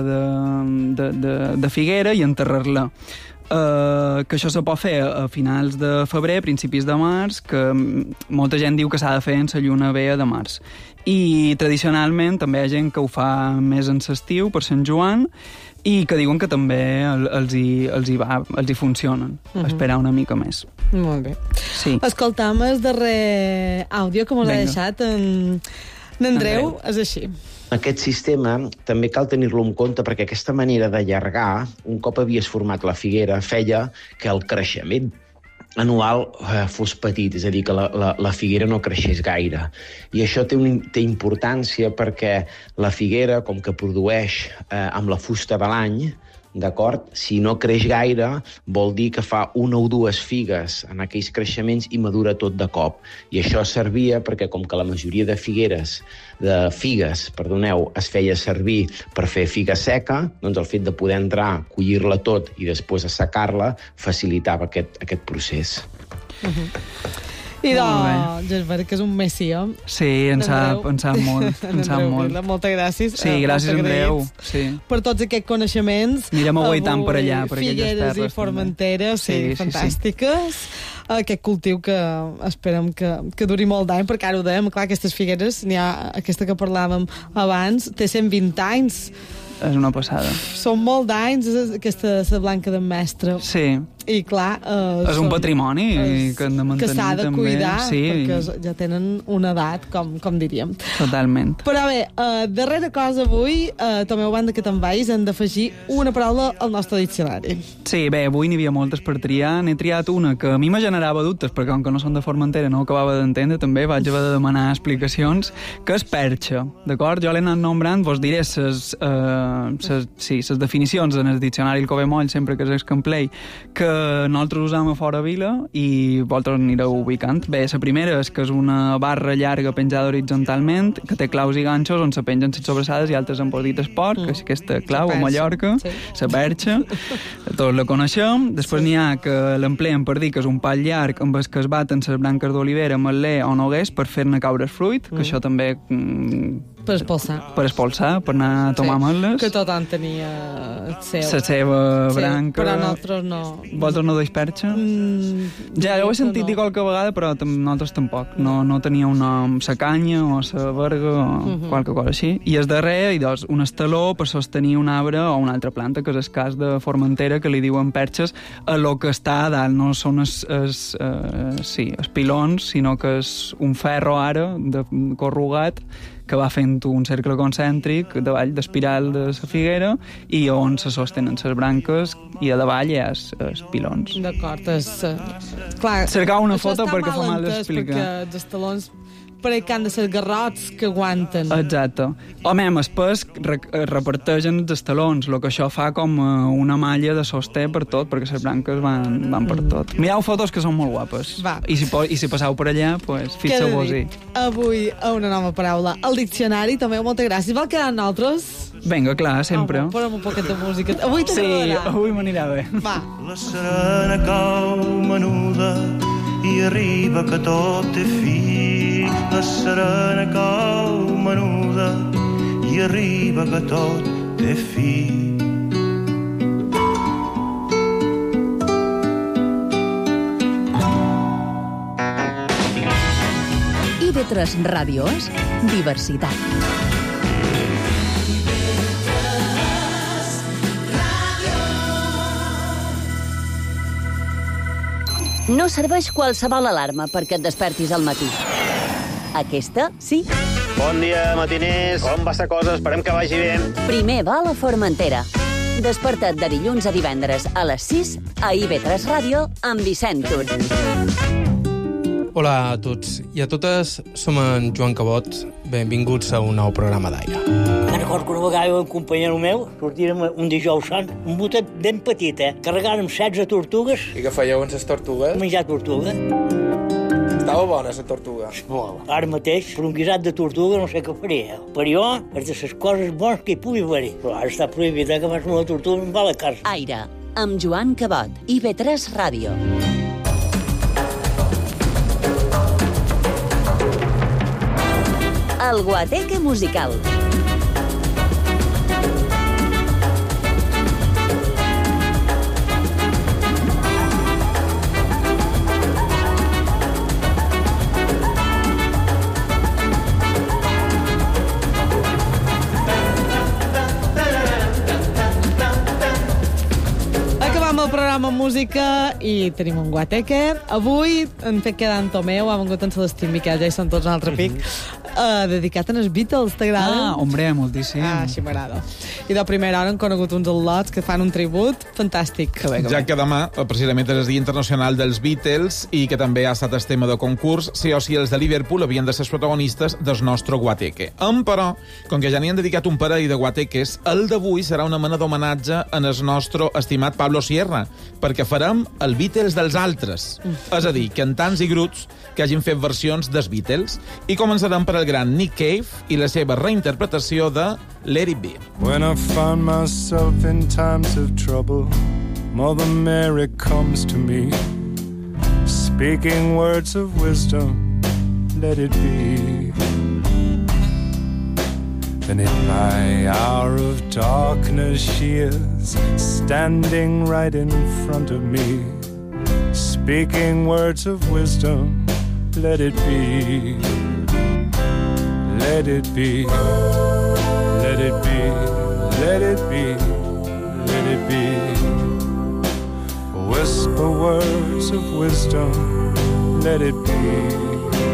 de figuera i enterrar-la. Que això se pot fer a finals de febrer, principis de març, que molta gent diu que s'ha de fer en la lluna vella de març. I tradicionalment també hi ha gent que ho fa més en l'estiu, per Sant Joan, i que diuen que també els hi funcionen. Esperar una mica més. Molt bé. Sí. Escoltam el darrer àudio que mos ha deixat en Andreu. És així. Aquest sistema també cal tenir-lo en compte perquè aquesta manera d'allargar, un cop havies format la figuera, feia que el creixement anual fos petit, és a dir, que la figuera no creixés gaire. I això té importància perquè la figuera, com que produeix amb la fusta de l'any, d'acord? Si no creix gaire, vol dir que fa una o dues figues en aquells creixements i madura tot de cop. I això servia perquè, com que la majoria de figues es feia servir per fer figa seca, doncs el fet de poder entrar, collir-la tot i després assecar-la facilitava aquest procés. I Jesper, que és un messi, Sí, en sap molt. Moltes gràcies. Sí, gràcies, Andreu. Sí. Per tots aquests coneixements. Anirem avui tant per allà, per aquelles terres. Figueres i formenteres, fantàstiques. Aquest cultiu que esperem que duri molt d'any, perquè ara ho dèiem, clar, aquestes figueres, n'hi ha aquesta que parlàvem abans, té 120 anys. És una passada. Són molt d'anys, aquesta blanca d'en Mestre. Sí. I clar... és un patrimoni que hem de mantenir. Que s'ha de cuidar, sí. perquè ja tenen una edat, com diríem. Totalment. Però bé, darrera cosa avui, també banda que te'n vais, hem d'afegir una paraula al nostre diccionari. Sí, bé, avui n'hi havia moltes per triar. N'he triat una que a mi me generava dubtes, perquè com que no són de Formentera no ho acabava d'entendre, també vaig haver de demanar explicacions, que és perxa, d'acord? Jo l'he anat nombrant, vos diré les definicions en el diccionari El Covemoll, sempre que és Excamplay, que nosaltres usam a fora vila i vosaltres anireu ubicant. Bé, la primera és que és una barra llarga penjada horitzontalment, que té claus i ganxos on se pengen les sobrassades i altres amb dit esport, que és aquesta clau a Mallorca, la perxa, tots la coneixem. Després n'hi ha que l'empleen per dir que és un pal llarg amb el que es baten les branques d'olivera, ametler o noguers per fer-ne caure el fruit, que això també Per espolsar. Per espolsar, per anar a tomar ametles. Que tothom tenia el seu. La seva branca. Però nosaltres no. Vosaltres no deis perxa? Ja ho he sentit dir qualque vegada, però nosaltres tampoc. No tenia la canya o la verga o qualque cosa així. I el darrer, un estaló per sostenir un arbre o una altra planta, que és el cas de Formentera, que li diuen perxes a lo que està a dalt. No són els pilons, sinó que és un ferro ara corrugat que va fent un cercle concèntric davall d'espiral de la figuera i on se sostenen les branques i a davall hi ha els pilons. D'acord, clar, cercar una foto perquè fa mal d'explicar. Perquè els estalons que han de ser garrots que aguanten. Exacte. Home, el pes reparteixen els estalons, el que això fa com una malla de sosté per tot, perquè les branques van per tot. Mireu fotos que són molt guapes. Va. I si passeu per allà, pues, fixeu-vos-hi. Avui una nova paraula. El diccionari, també, moltes gràcies. Vol quedar amb nosaltres? Vinga, clar, sempre. Posa'm un poquet de música. Avui t'agradarà. Sí, avui m'anirà bé. Va. La serena cau menuda i arriba que tot té fi. La serena cau menuda i arriba que tot té fi. IB3 Ràdio és diversitat. No serveix qualsevol alarma perquè et despertis al matí. Aquesta, sí. Bon dia, matiners. Com va la cosa? Esperem que vagi bé. Primer va a la Formentera. Desperta't de dilluns a divendres a les 6 a IB3 Ràdio amb Vicent Tur. Hola a tots i a totes, som en Joan Cabot. Benvinguts a un nou programa d'Aire. Me'n recordo que una vegada un companyero meu sortirem un dijous sant, un botet ben petit, carregàrem 16 tortugues. I què fèieu amb les tortugues? Menjar tortuga. Estava bona, la tortuga. Ara mateix, per un guisat de tortuga, no sé què faria. Per jo, és de les coses bones que hi pugui haver. Però ara està prohibit que fas una tortuga amb la casa. Aire, amb Joan Cabot, IB3 Ràdio. El Guateque musical. El programa música i tenim un guateque. Avui hem fet quedar en Tomeu, ha vengut en Celestí Miquel, ja hi són tots un altre pic, dedicat als Beatles, t'agrada? Hombre, moltíssim. Així m'agrada. I de primera hora han conegut uns al·lots que fan un tribut fantàstic. Ja que demà, precisament, és el Dia Internacional dels Beatles i que també ha estat el tema de concurs, sí o sí els de Liverpool havien de ser els protagonistes del nostre guateque. Però, com que ja n'hi han dedicat un parell de guateques, el d'avui serà una mena d'homenatge en el nostre estimat Pablo Sierra, perquè farem el Beatles dels altres. És a dir, cantants i grups que hagin fet versions dels Beatles. I començarem per el gran Nick Cave i la seva reinterpretació de Let It Be. When I find myself in times of trouble, Mother Mary comes to me, speaking words of wisdom, let it be. And in my hour of darkness she is standing right in front of me, speaking words of wisdom, let it be. Let it be. Let it be. Let it be. Let it be. Whisper words of wisdom, let it be.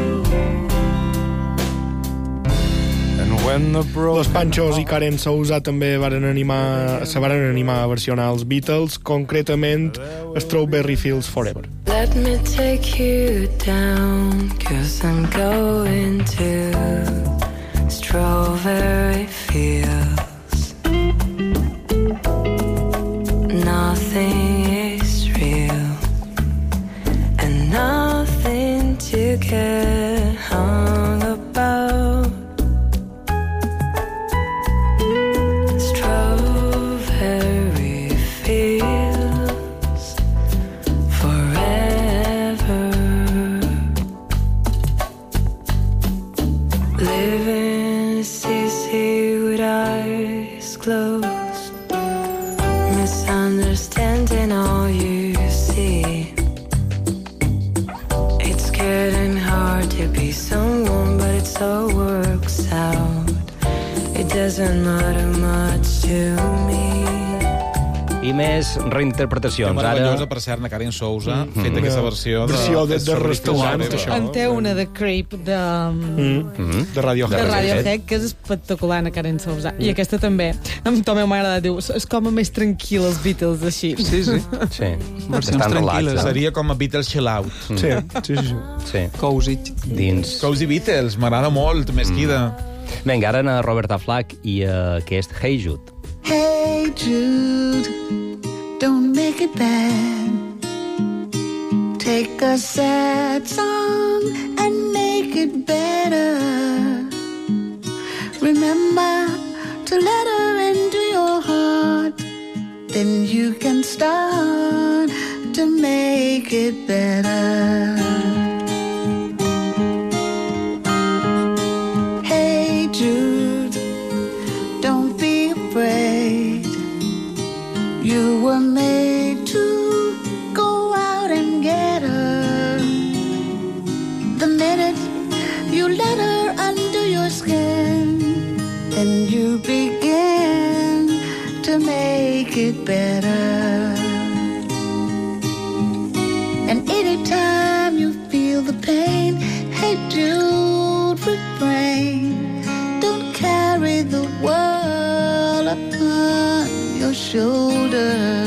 Los Panchos i Karen Sousa també se varen animar a versionar els Beatles, concretament Strawberry Fields Forever. Let me take you down, 'cause I'm going to strawberry fields. Nothing is real and nothing to get hung about. Living season all works out. It doesn't matter much to me. I més reinterpretacions. Que meravellosa, per cert, Karen Souza, fet aquesta versió de restaurant. En té una de Creep de Radiohead, que és espectacular, na Karen Souza. I aquesta també. Amb Tomeu m'ha agradat, diu, és com a més tranquil els Beatles, així. Sí. Versions tranquil·les. Seria com a Beatles chill out. Sí. Cozy. Dins. Cozy Beatles, m'agrada molt, mesquida. Vinga, ara a Roberta Flack i aquest Hey Jude. Hey Jude, don't make it bad. Take a sad song and make it better. Remember to let her into your heart. Then you can start to make it better. Hey Jude, don't be afraid. You were made to go out and get her. The minute you let her under your skin, then you begin to make it better. And anytime you feel the pain, hey Jude, refrain. Don't carry the world upon your shoulders.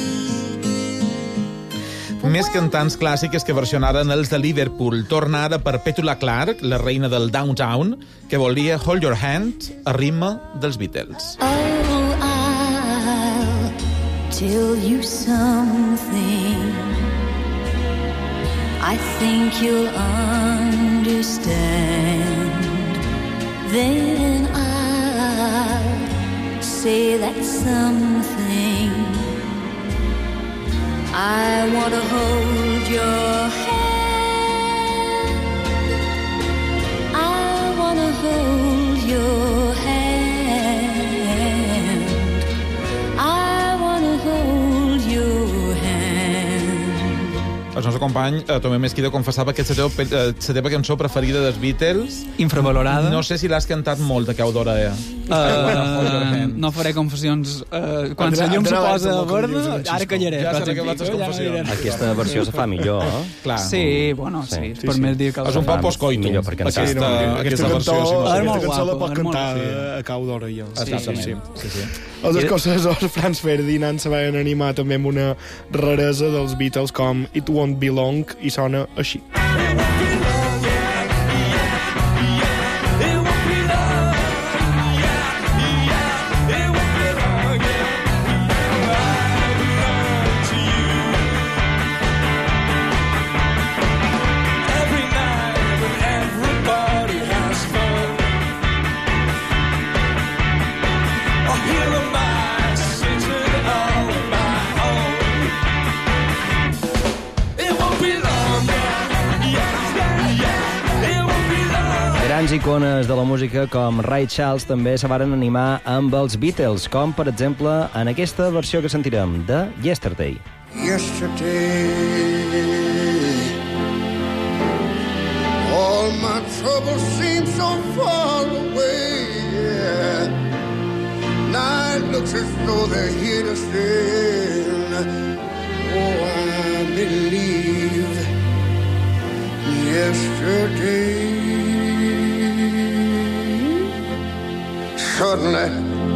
Més cantants clàssiques que versionaren els de Liverpool. Torna ara per Petula Clark, la reina del downtown, que volia Hold Your Hand a ritme dels Beatles. Oh, I'll tell you something. I think you'll understand. Then I'll say that something. I want to hold your hand. I want to hold your hand. I want to hold your hand. El nostre company, Tomeu Mesquida, confessava que és la teva cançó preferida dels Beatles. Infravalorada. No sé si l'has cantat molt, a cau d'hora, no faré confessions. Quan la llum se posa verda, ara callaré. Aquesta versió se fa millor, eh? Sí, bueno, sí. Per més dir que... És un poc postcoitum. Millor per cantar. Aquesta cançó la pot cantar a cau d'hora, jo. Sí. Els escocesos Franz Ferdinand se van animar també amb una raresa dels Beatles com It Won't Be Long i sona així. Grans icones de la música com Ray Charles també se varen animar amb els Beatles, com per exemple en aquesta versió que sentirem de Yesterday. Yesterday, all my troubles seem so far away, yeah. Now it looks as though they're here to stay. Oh, I believe yesterday. Suddenly,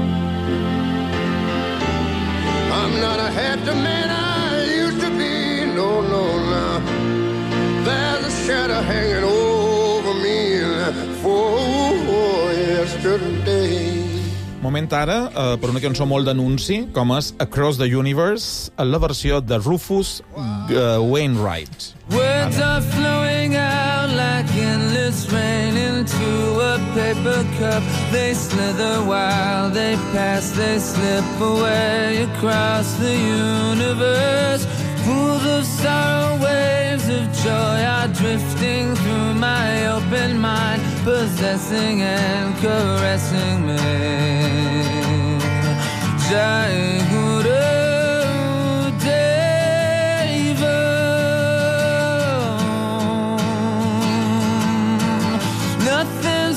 I'm not a half the man I used to be. No, no. There's a shadow hanging over me for yesterday. Moment ara per una cançó molt d'anunci, com és Across the Universe, en la versió de Rufus Wainwright. Words are flowing out like endless rain into a paper cup. They slither while they pass, they slip away across the universe. Pools of sorrow, waves of joy are drifting through my open mind, possessing and caressing me. Jai Guru Nothing's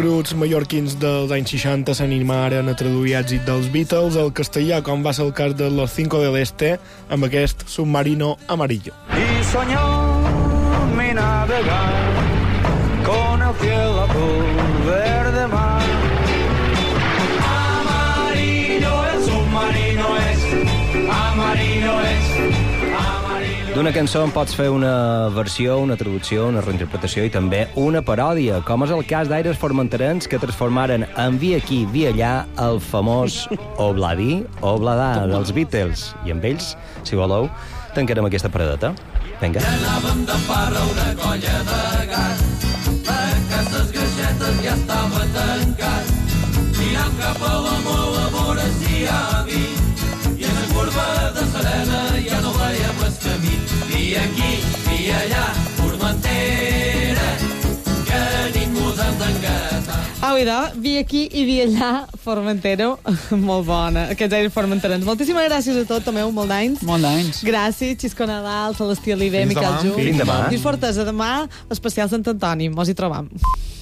grups mallorquins dels anys 60 s'animaren a traduir èxit dels Beatles al castellà, com va ser el cas de Los Cinco del Este, amb aquest Submarino Amarillo. Y soñó mi navegar con el cielo azul verde mar. Amarillo el submarino es, amarillo es. D'una cançó en pots fer una versió, una traducció, una reinterpretació i també una paròdia, com és el cas d'Aires Formenterans, que transformaren en Via aquí, via allà el famós Obladi, Obladà dels Beatles. I amb ells, si voleu, tancarem aquesta paradeta. Vinga. Ja anàvem de parra una colla de gat, a cases greixetes ja estava tancat. Mirant cap a la mola a veure si hi ha vi, i en la curva de Serena ja no veiem el camí. Via aquí, via allà, Formentera, que ningú se'n t'engata. Au, idò, vi aquí i vi allà, Formentero, molt bona. Aquests Aires Formenterans. Moltíssimes gràcies a tot, Tomeu, molt d'anys. Molt d'anys. Gràcies, Xisco Nadal, Celestí Oliver, Miquel Ju. Fins demà. Lluís Fortesa, demà, especial Sant Antoni. Mos hi trobam.